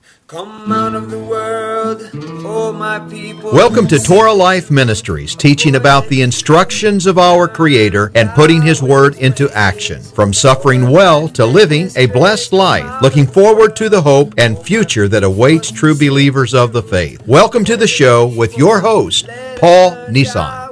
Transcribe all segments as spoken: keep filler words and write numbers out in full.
Come out of the world, oh my people. Welcome to Torah Life Ministries, teaching about the instructions of our Creator and putting His Word into action. From suffering well to living a blessed life, looking forward to the hope and future that awaits true believers of the faith. Welcome to the show with your host, Paul Nissan.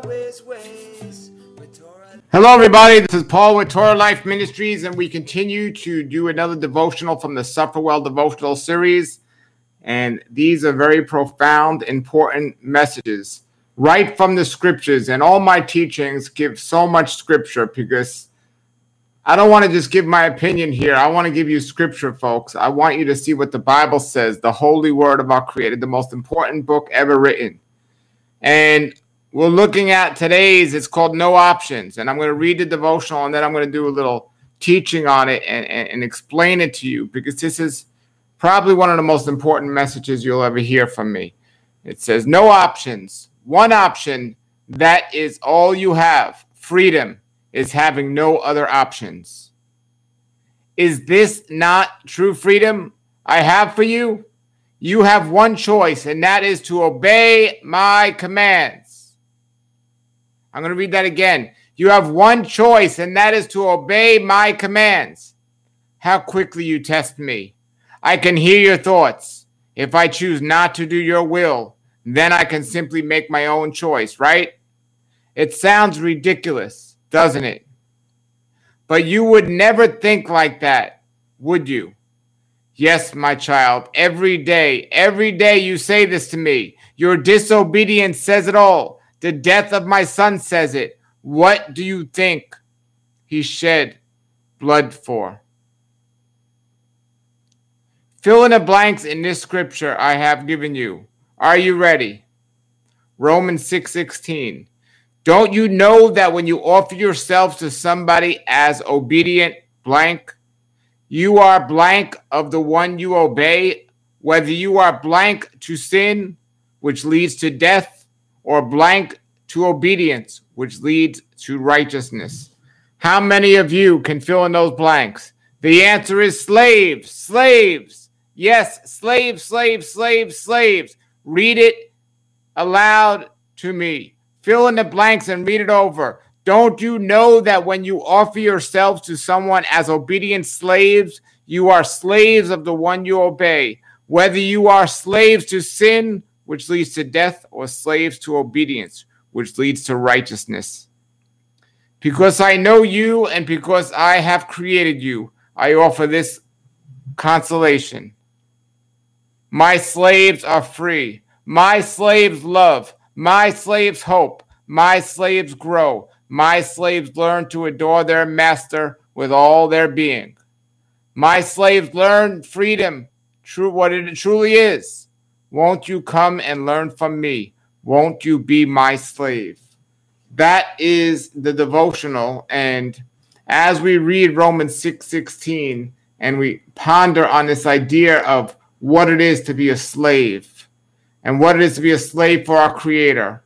Hello, everybody. This is Paul with Torah Life Ministries, and we continue to do another devotional from the Suffer Well devotional series. And these are very profound, important messages right from the scriptures. And all my teachings give so much scripture because I don't want to just give my opinion here. I want to give you scripture, folks. I want you to see what the Bible says, the holy word of our Creator, the most important book ever written. And we're looking at today's, it's called No Options. And I'm going to read the devotional, and then I'm going to do a little teaching on it and, and, and explain it to you, because this is probably one of the most important messages you'll ever hear from me. It says, no options. One option, that is all you have. Freedom is having no other options. Is this not true freedom I have for you? You have one choice, and that is to obey my commands. I'm going to read that again. You have one choice, and that is to obey my commands. How quickly you test me. I can hear your thoughts. If I choose not to do your will, then I can simply make my own choice, right? It sounds ridiculous, doesn't it? But you would never think like that, would you? Yes, my child, every day, every day you say this to me. Your disobedience says it all. The death of my son says it. What do you think he shed blood for? Fill in the blanks in this scripture I have given you. Are you ready? Romans six sixteen. Don't you know that when you offer yourselves to somebody as obedient blank, you are blank of the one you obey, whether you are blank to sin, which leads to death, or blank to obedience, which leads to righteousness? How many of you can fill in those blanks? The answer is slaves, slaves. Yes, slaves, slaves, slaves, slaves. Read it aloud to me. Fill in the blanks and read it over. Don't you know that when you offer yourselves to someone as obedient slaves, you are slaves of the one you obey, whether you are slaves to sin, which leads to death, or slaves to obedience, which leads to righteousness? Because I know you and because I have created you, I offer this consolation. My slaves are free. My slaves love. My slaves hope. My slaves grow. My slaves learn to adore their master with all their being. My slaves learn freedom, true what it truly is. Won't you come and learn from me? Won't you be my slave? That is the devotional. And as we read Romans six sixteen and we ponder on this idea of what it is to be a slave and what it is to be a slave for our Creator,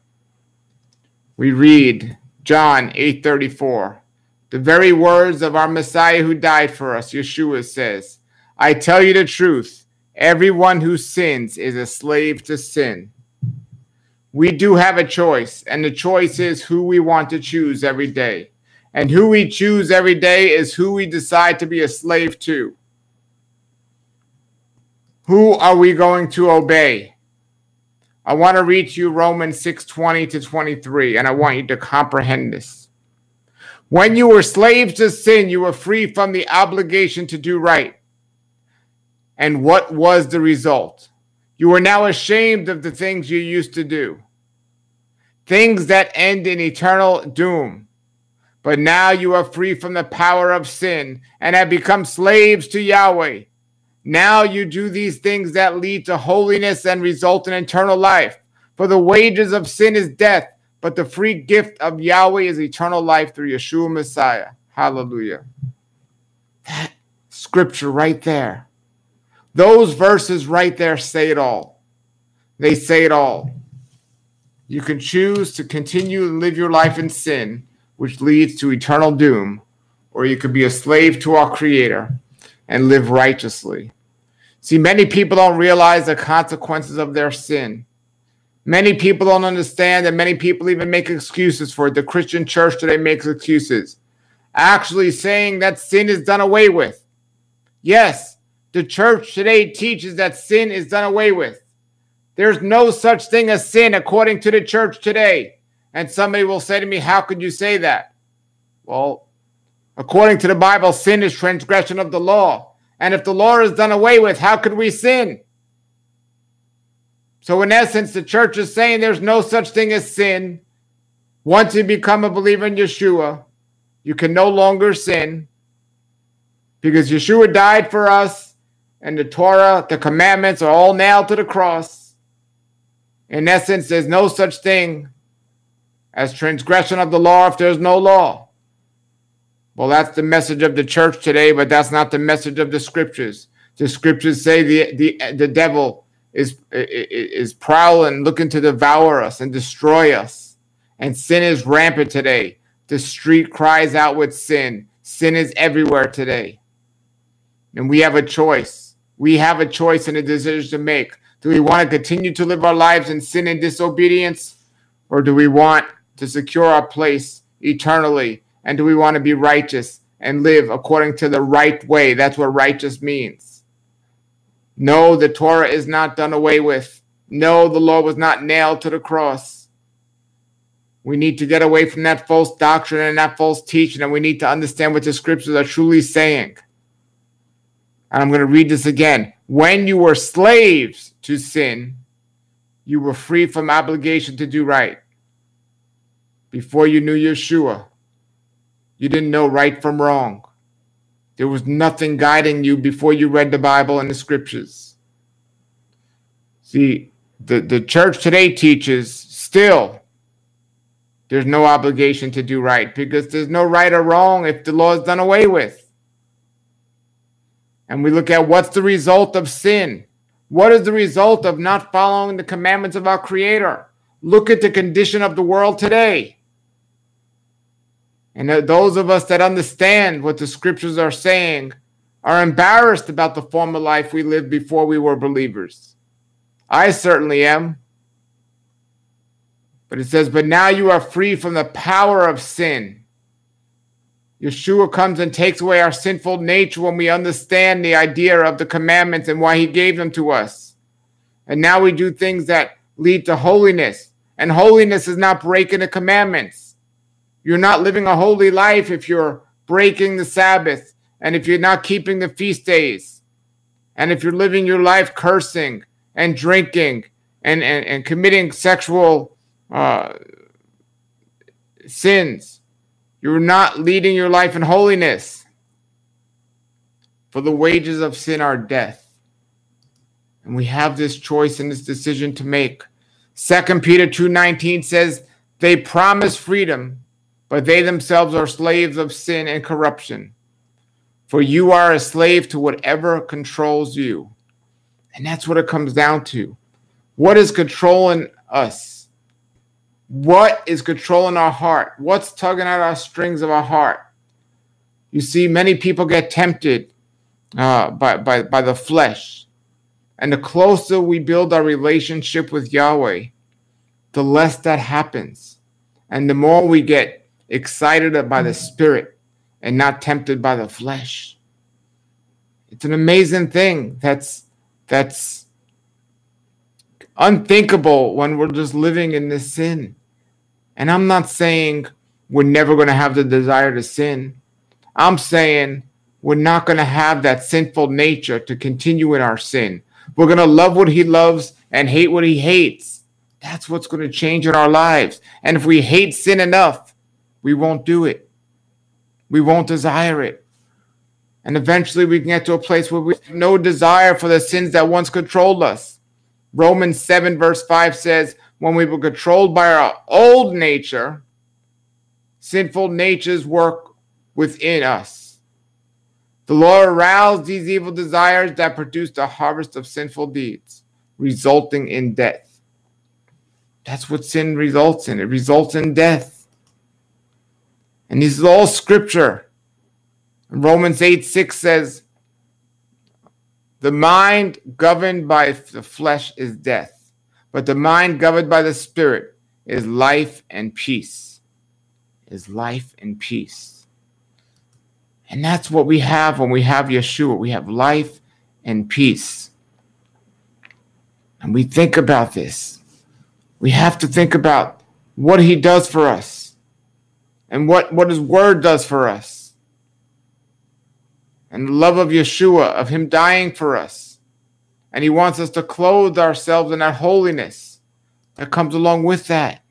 we read John eight thirty-four. The very words of our Messiah who died for us, Yeshua says, I tell you the truth, everyone who sins is a slave to sin. We do have a choice, and the choice is who we want to choose every day. And who we choose every day is who we decide to be a slave to. Who are we going to obey? I want to read to you Romans six twenty to twenty-three, and I want you to comprehend this. When you were slaves to sin, you were free from the obligation to do right. And what was the result? You are now ashamed of the things you used to do, things that end in eternal doom. But now you are free from the power of sin and have become slaves to Yahweh. Now you do these things that lead to holiness and result in eternal life. For the wages of sin is death, but the free gift of Yahweh is eternal life through Yeshua Messiah. Hallelujah. That scripture right there. Those verses right there say it all. They say it all. You can choose to continue to live your life in sin, which leads to eternal doom, or you could be a slave to our Creator and live righteously. See, many people don't realize the consequences of their sin. Many people don't understand, and many people even make excuses for it. The Christian church today makes excuses, actually saying that sin is done away with. Yes, the church today teaches that sin is done away with. There's no such thing as sin according to the church today. And somebody will say to me, how could you say that? Well, according to the Bible, sin is transgression of the law. And if the law is done away with, how could we sin? So in essence, the church is saying there's no such thing as sin. Once you become a believer in Yeshua, you can no longer sin because Yeshua died for us and the Torah, the commandments are all nailed to the cross. In essence, there's no such thing as transgression of the law if there's no law. Well, that's the message of the church today, but that's not the message of the scriptures. The scriptures say the, the, the devil is, is prowling, looking to devour us and destroy us. And sin is rampant today. The street cries out with sin. Sin is everywhere today. And we have a choice. We have a choice and a decision to make. Do we want to continue to live our lives in sin and disobedience? Or do we want to secure our place eternally? And do we want to be righteous and live according to the right way? That's what righteous means. No, the Torah is not done away with. No, the law was not nailed to the cross. We need to get away from that false doctrine and that false teaching, and we need to understand what the scriptures are truly saying. And I'm going to read this again. When you were slaves to sin, you were free from obligation to do right. Before you knew Yeshua, you didn't know right from wrong. There was nothing guiding you before you read the Bible and the scriptures. See, the, the church today teaches still there's no obligation to do right because there's no right or wrong if the law is done away with. And we look at what's the result of sin. What is the result of not following the commandments of our Creator? Look at the condition of the world today. And those of us that understand what the scriptures are saying are embarrassed about the former life we lived before we were believers. I certainly am. But it says, but now you are free from the power of sin. Yeshua comes and takes away our sinful nature when we understand the idea of the commandments and why he gave them to us. And now we do things that lead to holiness. And holiness is not breaking the commandments. You're not living a holy life if you're breaking the Sabbath and if you're not keeping the feast days and if you're living your life cursing and drinking and, and, and committing sexual uh, sins. You're not leading your life in holiness. For the wages of sin are death. And we have this choice and this decision to make. Second Peter two nineteen says, they promise freedom, but they themselves are slaves of sin and corruption. For you are a slave to whatever controls you. And that's what it comes down to. What is controlling us? What is controlling our heart? What's tugging at our strings of our heart? You see, many people get tempted uh, by, by, by the flesh. And the closer we build our relationship with Yahweh, the less that happens. And the more we get excited by the Spirit and not tempted by the flesh. It's an amazing thing that's that's unthinkable when we're just living in this sin. And I'm not saying we're never going to have the desire to sin. I'm saying we're not going to have that sinful nature to continue in our sin. We're going to love what he loves and hate what he hates. That's what's going to change in our lives. And if we hate sin enough, we won't do it. We won't desire it. And eventually we can get to a place where we have no desire for the sins that once controlled us. Romans seven verse five says, when we were controlled by our old nature, sinful natures work within us. The Lord aroused these evil desires that produced a harvest of sinful deeds, resulting in death. That's what sin results in. It results in death. And this is all scripture. Romans eight six says, The mind governed by the flesh is death, but the mind governed by the Spirit is life and peace. Is life and peace. And that's what we have when we have Yeshua. We have life and peace. And we think about this. We have to think about what he does for us and what, what his word does for us. And the love of Yeshua, of him dying for us. And he wants us to clothe ourselves in that holiness that comes along with that.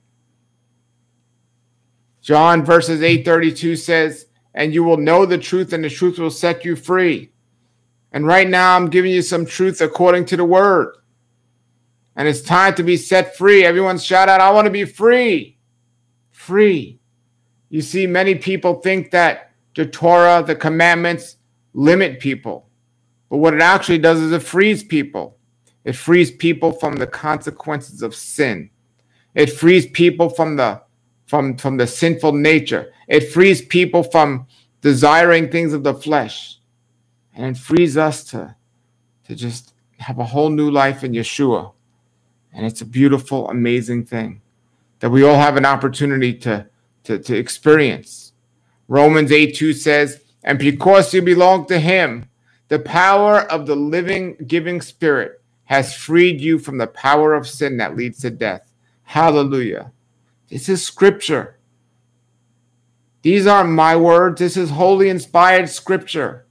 John verses eight thirty-two says, and you will know the truth, and the truth will set you free. And right now I'm giving you some truth according to the word. And it's time to be set free. Everyone shout out, I want to be free. Free. You see, many people think that the Torah, the commandments, limit people. But what it actually does is it frees people. It frees people from the consequences of sin. It frees people from the from, from the sinful nature. It frees people from desiring things of the flesh. And it frees us to, to just have a whole new life in Yeshua. And it's a beautiful, amazing thing that we all have an opportunity to, to, to experience. Romans eight two says, and because you belong to him, the power of the living, giving Spirit has freed you from the power of sin that leads to death. Hallelujah. This is scripture. These aren't my words. This is holy, inspired scripture.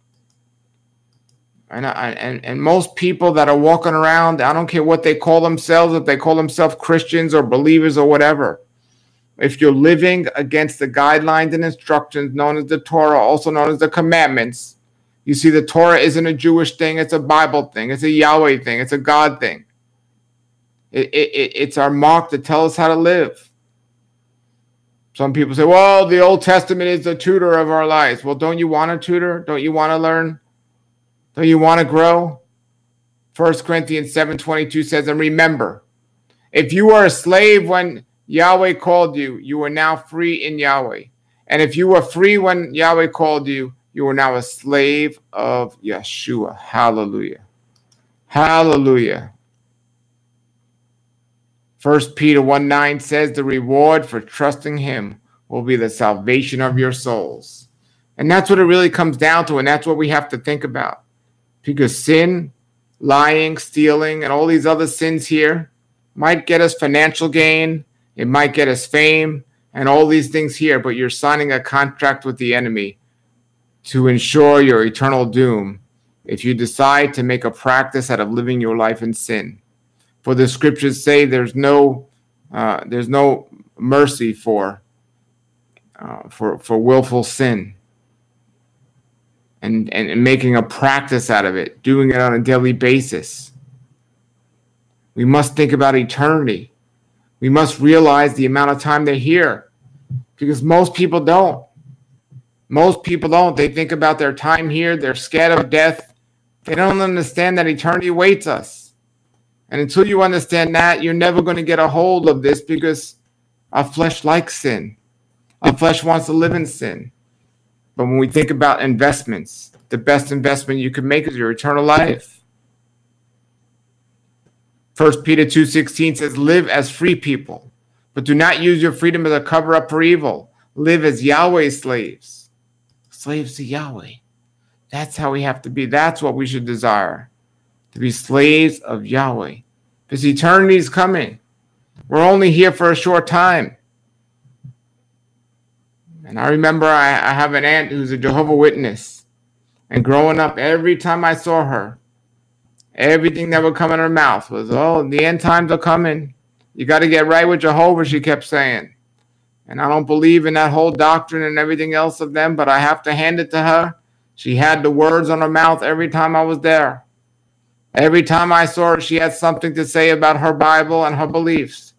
And, I, and and most people that are walking around, I don't care what they call themselves, if they call themselves Christians or believers or whatever. If you're living against the guidelines and instructions known as the Torah, also known as the commandments, you see the Torah isn't a Jewish thing, it's a Bible thing, it's a Yahweh thing, it's a God thing. It, it, it's our mark to tell us how to live. Some people say, well, the Old Testament is the tutor of our lives. Well, don't you want to tutor? Don't you want to learn? Don't you want to grow? First Corinthians seven twenty-two says, and remember, if you were a slave when Yahweh called you, you are now free in Yahweh. And if you were free when Yahweh called you, you are now a slave of Yeshua. Hallelujah. Hallelujah. First Peter one nine says, the reward for trusting him will be the salvation of your souls. And that's what it really comes down to, and that's what we have to think about. Because sin, lying, stealing, and all these other sins here might get us financial gain. It might get us fame and all these things here, but you're signing a contract with the enemy to ensure your eternal doom if you decide to make a practice out of living your life in sin. For the scriptures say there's no uh, there's no mercy for uh, for for willful sin. And, and, and making a practice out of it, doing it on a daily basis. We must think about eternity. We must realize the amount of time they're here, because most people don't. Most people don't. They think about their time here. They're scared of death. They don't understand that eternity awaits us. And until you understand that, you're never going to get a hold of this, because our flesh likes sin. Our flesh wants to live in sin. But when we think about investments, the best investment you can make is your eternal life. First Peter two sixteen says, live as free people, but do not use your freedom as a cover-up for evil. Live as Yahweh's slaves. Slaves to Yahweh. That's how we have to be. That's what we should desire. To be slaves of Yahweh. Because eternity is coming. We're only here for a short time. And I remember I, I have an aunt who's a Jehovah's Witness. And growing up, every time I saw her, everything that would come in her mouth was, oh, the end times are coming. You got to get right with Jehovah, she kept saying. And I don't believe in that whole doctrine and everything else of them, but I have to hand it to her. She had the words on her mouth every time I was there. Every time I saw her, she had something to say about her Bible and her beliefs.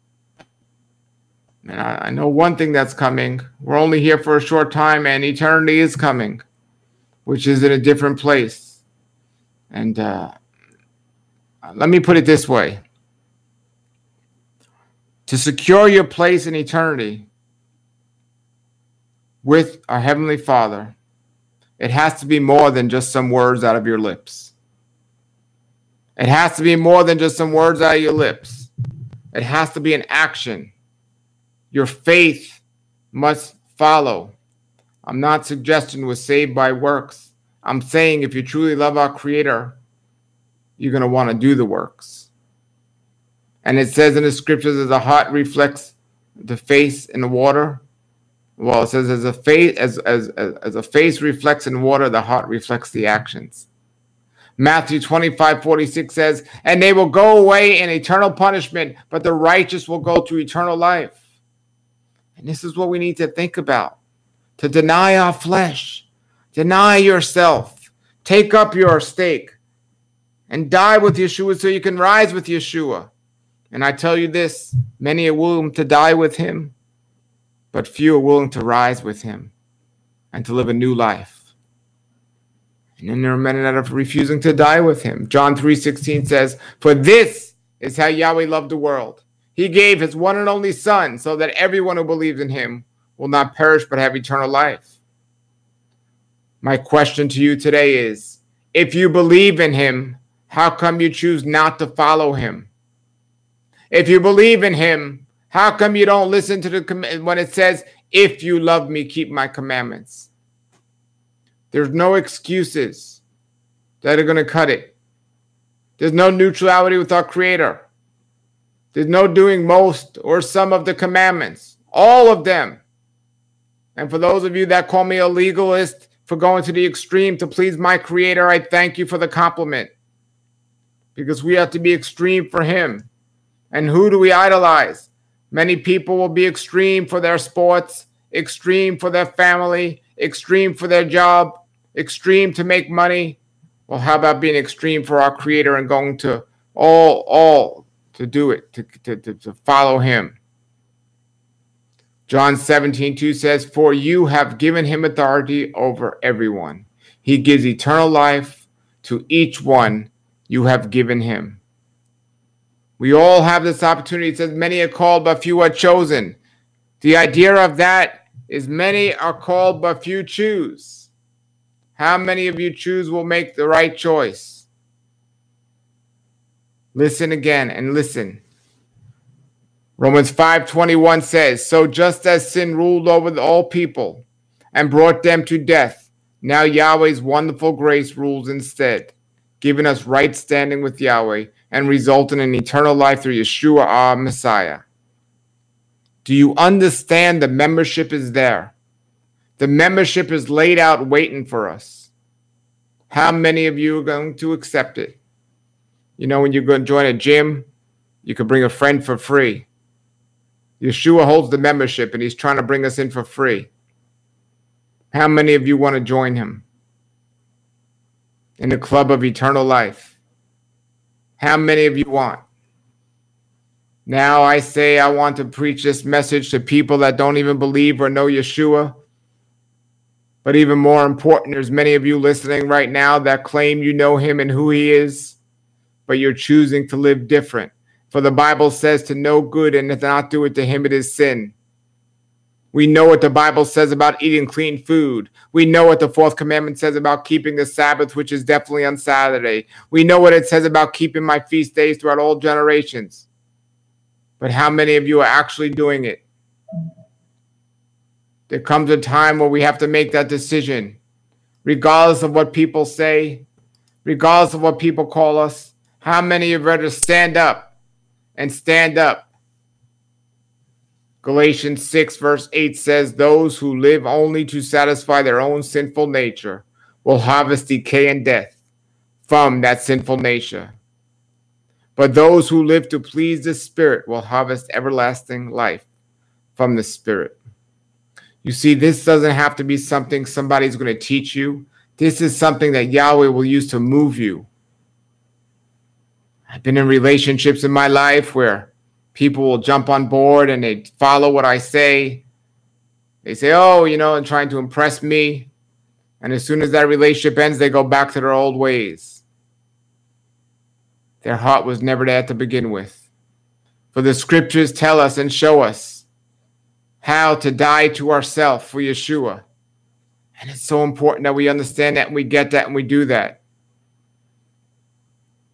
And I, I know one thing that's coming. We're only here for a short time, and eternity is coming, which is in a different place. And uh, let me put it this way. To secure your place in eternity with our Heavenly Father, it has to be more than just some words out of your lips. It has to be more than just some words out of your lips. It has to be an action. Your faith must follow. I'm not suggesting we're saved by works. I'm saying if you truly love our Creator, you're going to want to do the works. And it says in the scriptures, as a heart reflects the face in the water. Well, it says as a face as, as, as, as a face reflects in water, the heart reflects the actions. Matthew twenty-five forty-six says, and they will go away in eternal punishment, but the righteous will go to eternal life. And this is what we need to think about. To deny our flesh, deny yourself, take up your stake, and die with Yeshua so you can rise with Yeshua. And I tell you this, many are willing to die with him, but few are willing to rise with him and to live a new life. And then there are many that are refusing to die with him. John three sixteen says, for this is how Yahweh loved the world. He gave his one and only Son so that everyone who believes in him will not perish but have eternal life. My question to you today is, if you believe in him, how come you choose not to follow him? If you believe in him, how come you don't listen to the when it says, if you love me, keep my commandments? There's no excuses that are going to cut it. There's no neutrality with our Creator. There's no doing most or some of the commandments. All of them. And for those of you that call me a legalist for going to the extreme to please my Creator, I thank you for the compliment. Because we have to be extreme for him. And who do we idolize? Many people will be extreme for their sports, extreme for their family, extreme for their job, extreme to make money. Well, how about being extreme for our Creator and going to all, all to do it, to, to, to, to follow him? John seventeen two says, for you have given him authority over everyone. He gives eternal life to each one you have given him. We all have this opportunity. It says many are called, but few are chosen. The idea of that is many are called, but few choose. How many of you choose will make the right choice? Listen again and listen. Romans five twenty-one says, so just as sin ruled over all people and brought them to death, now Yahweh's wonderful grace rules instead, giving us right standing with Yahweh and resulting in eternal life through Yeshua our Messiah. Do you understand the membership is there? The membership is laid out waiting for us. How many of you are going to accept it? You know, when you go and join a gym, you can bring a friend for free. Yeshua holds the membership and he's trying to bring us in for free. How many of you want to join him in the club of eternal life? How many of you want? Now I say I want to preach this message to people that don't even believe or know Yeshua. But even more important, there's many of you listening right now that claim you know him and who he is, but you're choosing to live different. For the Bible says to know good and to not do it to him, it is sin. We know what the Bible says about eating clean food. We know what the fourth commandment says about keeping the Sabbath, which is definitely on Saturday. We know what it says about keeping my feast days throughout all generations. But how many of you are actually doing it? There comes a time where we have to make that decision, regardless of what people say, regardless of what people call us. How many of you are ready to stand up and stand up? Galatians six verse eight says, those who live only to satisfy their own sinful nature will harvest decay and death from that sinful nature. But those who live to please the Spirit will harvest everlasting life from the Spirit. You see, this doesn't have to be something somebody's going to teach you. This is something that Yahweh will use to move you. I've been in relationships in my life where people will jump on board and they follow what I say. They say, oh, you know, and trying to impress me. And as soon as that relationship ends, they go back to their old ways. Their heart was never there to begin with. For the scriptures tell us and show us how to die to ourselves for Yeshua. And it's so important that we understand that and we get that and we do that.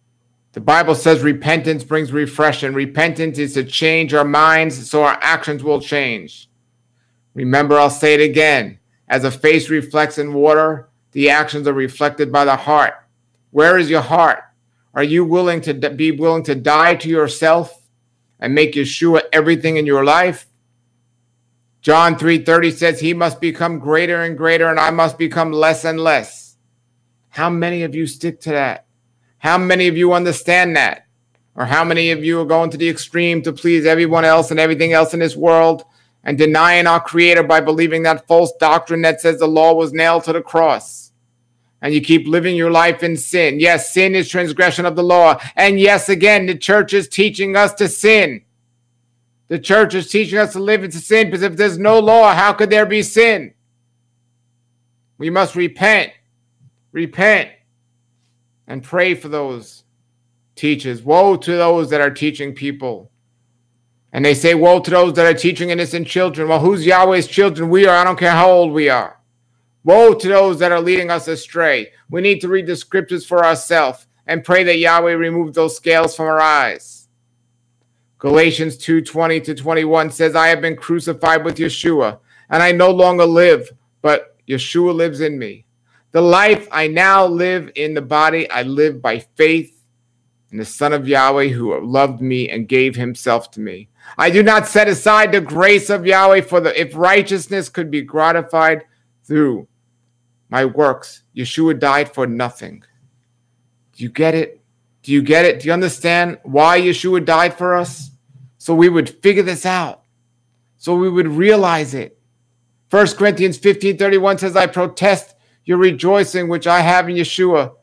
The Bible says repentance brings refreshing. Repentance is to change our minds so our actions will change. Remember, I'll say it again. As a face reflects in water, the actions are reflected by the heart. Where is your heart? Are you willing to be willing to die to yourself and make Yeshua everything in your life? John three thirty says he must become greater and greater and I must become less and less. How many of you stick to that? How many of you understand that? Or how many of you are going to the extreme to please everyone else and everything else in this world and denying our Creator by believing that false doctrine that says the law was nailed to the cross? And you keep living your life in sin. Yes, sin is transgression of the law. And yes, again, the church is teaching us to sin. The church is teaching us to live into sin because if there's no law, how could there be sin? We must repent. Repent. And pray for those teachers. Woe to those that are teaching people. And they say, woe to those that are teaching innocent children. Well, who's Yahweh's children? We are. I don't care how old we are. Woe to those that are leading us astray. We need to read the scriptures for ourselves and pray that Yahweh remove those scales from our eyes. Galatians two twenty to twenty-one says, I have been crucified with Yeshua, and I no longer live, but Yeshua lives in me. The life I now live in the body, I live by faith in the Son of Yahweh who loved me and gave himself to me. I do not set aside the grace of Yahweh, for the if righteousness could be gratified through my works, Yeshua died for nothing. Do you get it? Do you get it? Do you understand why Yeshua died for us? So we would figure this out. So we would realize it. First Corinthians fifteen thirty-one says, I protest your rejoicing, which I have in Yeshua.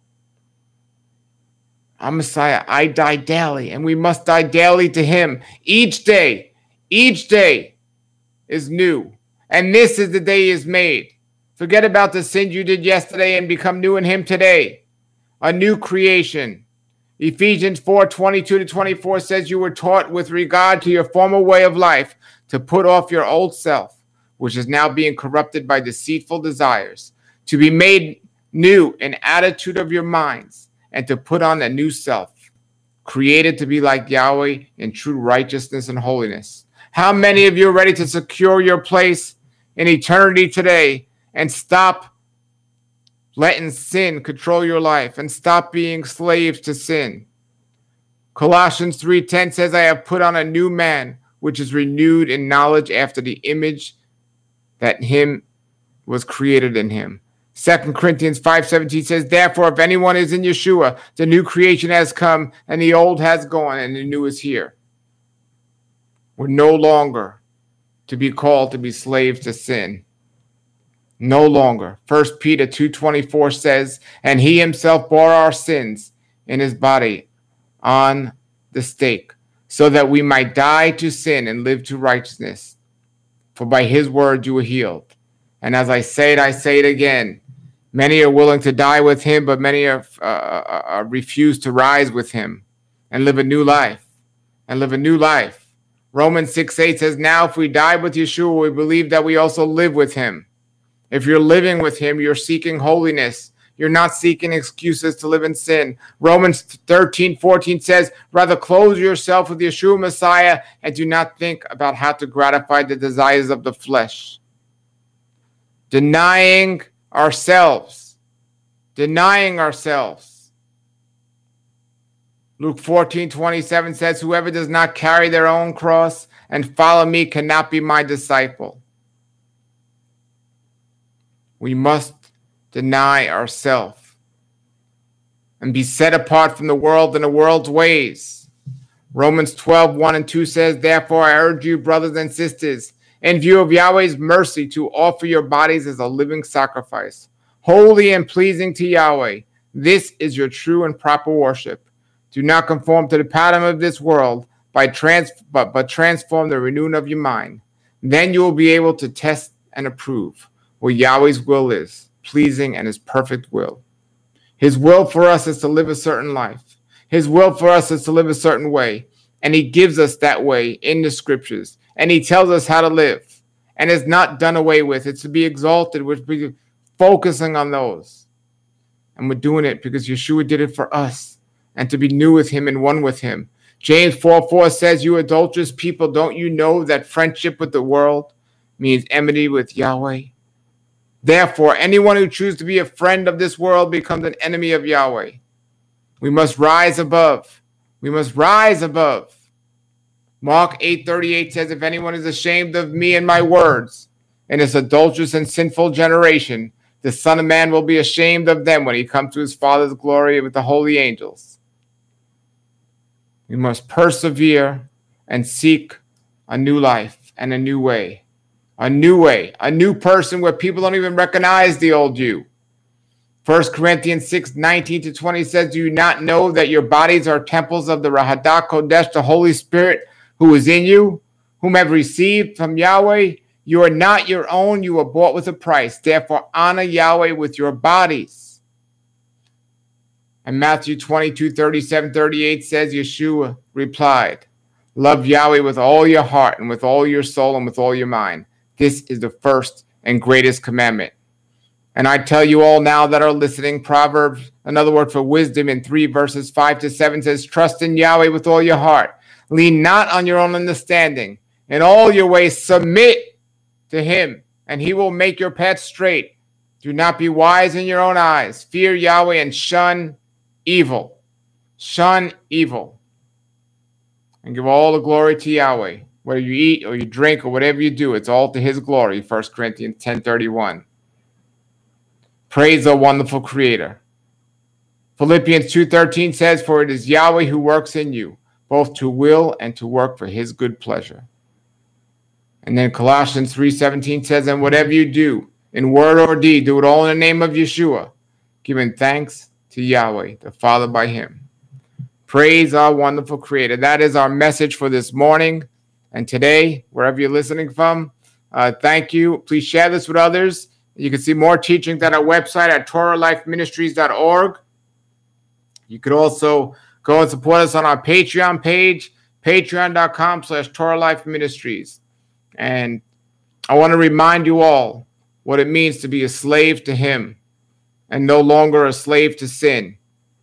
I'm Messiah. I die daily, and we must die daily to him. Each day, each day is new. And this is the day he is made. Forget about the sins you did yesterday and become new in him today. A new creation. Ephesians four twenty-two to twenty-four says you were taught with regard to your former way of life to put off your old self, which is now being corrupted by deceitful desires, to be made new in attitude of your minds, and to put on a new self, created to be like Yahweh in true righteousness and holiness. How many of you are ready to secure your place in eternity today and stop letting sin control your life and stop being slaves to sin? Colossians three ten says, I have put on a new man, which is renewed in knowledge after the image that him was created in him. Second Corinthians five seventeen says, therefore, if anyone is in Yeshua, the new creation has come and the old has gone and the new is here. We're no longer to be called to be slaves to sin. No longer. First Peter two twenty-four says, and he himself bore our sins in his body on the stake, so that we might die to sin and live to righteousness. For by his word you were healed. And as I say it, I say it again. Many are willing to die with him, but many are, uh, uh, refuse to rise with him and live a new life. And live a new life. Romans six eight says, now if we die with Yeshua, we believe that we also live with him. If you're living with him, you're seeking holiness. You're not seeking excuses to live in sin. Romans thirteen fourteen says, rather clothe yourself with Yeshua Messiah and do not think about how to gratify the desires of the flesh. Denying ourselves. Denying ourselves. Luke fourteen twenty-seven says, whoever does not carry their own cross and follow me cannot be my disciple. We must deny ourselves and be set apart from the world and the world's ways. Romans twelve one and two says, therefore I urge you, brothers and sisters, in view of Yahweh's mercy, to offer your bodies as a living sacrifice, holy and pleasing to Yahweh. This is your true and proper worship. Do not conform to the pattern of this world, by trans- but, but transform the renewing of your mind. Then you will be able to test and approve what Yahweh's will is, pleasing and his perfect will. His will for us is to live a certain life. His will for us is to live a certain way. And he gives us that way in the scriptures. And he tells us how to live. And it's not done away with. It's to be exalted. We're focusing on those. And we're doing it because Yeshua did it for us. and to be new with him and one with him. James four four says, you adulterous people, don't you know that friendship with the world means enmity with Yahweh? Therefore, anyone who chooses to be a friend of this world becomes an enemy of Yahweh. We must rise above. We must rise above. Mark eight thirty-eight says, if anyone is ashamed of me and my words in this adulterous and sinful generation, the Son of Man will be ashamed of them when he comes to his Father's glory with the holy angels. We must persevere and seek a new life and a new way. A new way, a new person where people don't even recognize the old you. First Corinthians six nineteen to twenty says, do you not know that your bodies are temples of the Rahadah Kodesh, the Holy Spirit who is in you, whom have received from Yahweh? You are not your own, you were bought with a price. Therefore, honor Yahweh with your bodies. And Matthew twenty-two thirty-seven thirty-eight says, Yeshua replied, love Yahweh with all your heart and with all your soul and with all your mind. This is the first and greatest commandment. And I tell you all now that are listening, Proverbs, another word for wisdom in three verses five to seven says, trust in Yahweh with all your heart. Lean not on your own understanding. In all your ways submit to him, and he will make your path straight. Do not be wise in your own eyes. Fear Yahweh and shun evil. Shun evil. And give all the glory to Yahweh. Whether you eat or you drink or whatever you do, it's all to his glory. First Corinthians ten thirty-one. Praise the wonderful Creator. Philippians two thirteen says, for it is Yahweh who works in you, both to will and to work for his good pleasure. And then Colossians three seventeen says, and whatever you do, in word or deed, do it all in the name of Yeshua, giving thanks to Yahweh, the Father by him. Praise our wonderful Creator. That is our message for this morning. And today, wherever you're listening from, uh, thank you. Please share this with others. You can see more teachings at our website at Torah Life Ministries dot org. You could also go and support us on our Patreon page, patreon.com slash Torah Life Ministries. And I want to remind you all what it means to be a slave to him and no longer a slave to sin.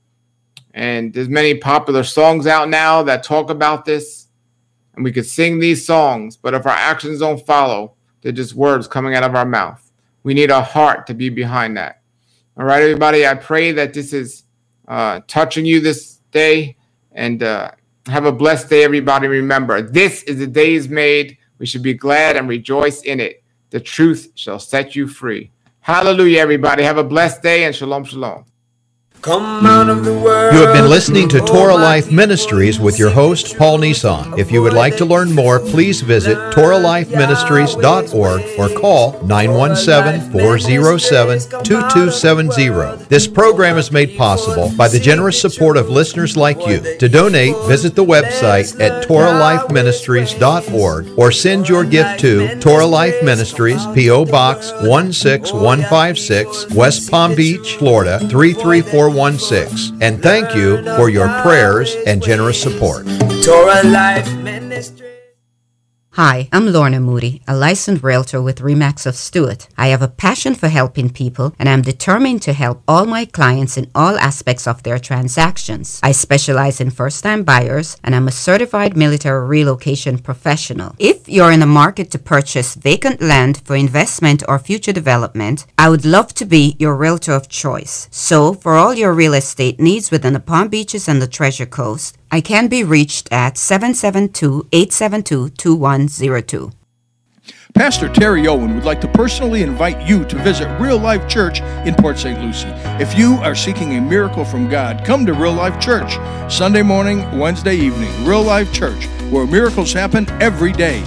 And there's many popular songs out now that talk about this. And we could sing these songs, but if our actions don't follow, they're just words coming out of our mouth. We need a heart to be behind that. All right, everybody, I pray that this is uh, touching you this day. And uh, have a blessed day, everybody. Remember, this is the day is made. We should be glad and rejoice in it. The truth shall set you free. Hallelujah, everybody. Have a blessed day and shalom, shalom. Come out of the world. You have been listening to Torah Life Ministries with your host, Paul Nissan. If you would like to learn more, please visit Torah Life Ministries dot org or call nine one seven, four oh seven, two two seven zero. This program is made possible by the generous support of listeners like you. To donate, visit the website at Torah Life Ministries dot org or send your gift to Torah Life Ministries, P O Box one six one five six, West Palm Beach, Florida three three four one six. And thank you for your prayers and generous support. Torah Life Ministry. Hi, I'm Lorna Moody, a licensed realtor with Remax of Stewart. I have a passion for helping people, and I'm determined to help all my clients in all aspects of their transactions. I specialize in first-time buyers, and I'm a certified military relocation professional. If you're in the market to purchase vacant land for investment or future development, I would love to be your realtor of choice. So, for all your real estate needs within the Palm Beaches and the Treasure Coast, I can be reached at seven seven two, eight seven two, two one zero two. Pastor Terry Owen would like to personally invite you to visit Real Life Church in Port Saint Lucie. If you are seeking a miracle from God, come to Real Life Church, Sunday morning, Wednesday evening. Real Life Church, where miracles happen every day.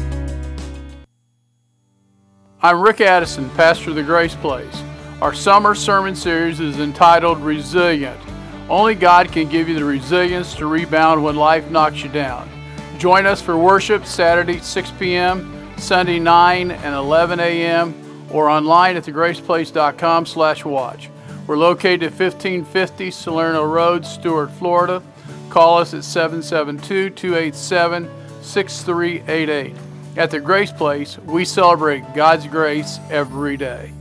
I'm Rick Addison, pastor of the Grace Place. Our summer sermon series is entitled Resilient. Only God can give you the resilience to rebound when life knocks you down. Join us for worship Saturday six p.m., Sunday nine and eleven a.m., or online at the grace place dot com slash watch. We're located at fifteen fifty Salerno Road, Stuart, Florida. Call us at seven seven two, two eight seven, six three eight eight. At the Grace Place, we celebrate God's grace every day.